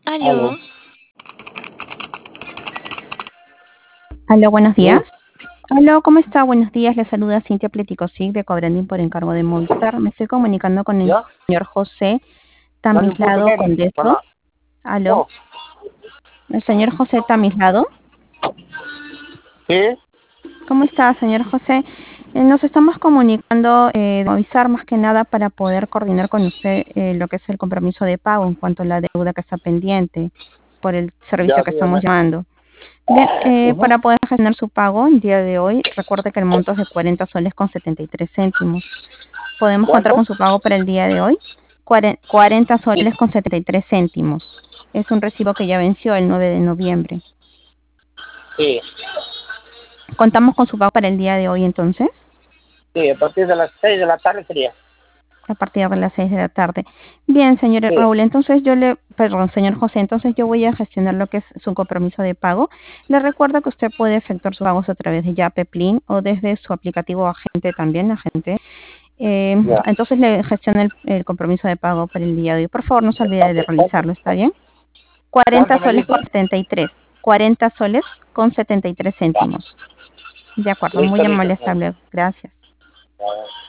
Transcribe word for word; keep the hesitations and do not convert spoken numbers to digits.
Aló. Aló. Aló, buenos Sí, días. Aló, ¿cómo está? Buenos días. Le saluda Cintia Pleticosic de Cobrandín por encargo de Movistar. Me estoy comunicando con el ¿ya? señor José Dale un punto Tamislado que Condeso. para. Aló, Oh, el señor José Tamislado. sí, ¿Cómo está, señor José? Eh, nos estamos comunicando eh, de Movistar más que nada para poder coordinar con usted eh, lo que es el compromiso de pago en cuanto a la deuda que está pendiente por el servicio ya, que dígame. estamos llamando. Bien, eh, Ujú. para poder gestionar su pago el día de hoy, recuerde que el monto es de cuarenta soles con setenta y tres céntimos. ¿Podemos contar ¿Cuánto? con su pago para el día de hoy? Cuare- cuarenta Sí, soles con setenta y tres céntimos. Es un recibo que ya venció el nueve de noviembre. sí, ¿Contamos con su pago para el día de hoy entonces? sí, a partir de las seis de la tarde sería. A partir de las seis de la tarde. Bien, señor Sí, Raúl, entonces yo le, perdón, señor José, entonces yo voy a gestionar lo que es su compromiso de pago. Le recuerdo que usted puede efectuar sus pagos a través de Yape, Plin o desde su aplicativo Agente también, Agente. Eh, ya. entonces le gestiona el, el compromiso de pago para el día de hoy. Por favor, no se olvide de ¿Cuánto, cuánto, realizarlo, ¿está bien? cuarenta cuánto me soles dice? con setenta y tres. cuarenta soles con setenta y tres Ya, céntimos. De acuerdo, muy listo, listo. amable, hasta luego. Gracias. Ya.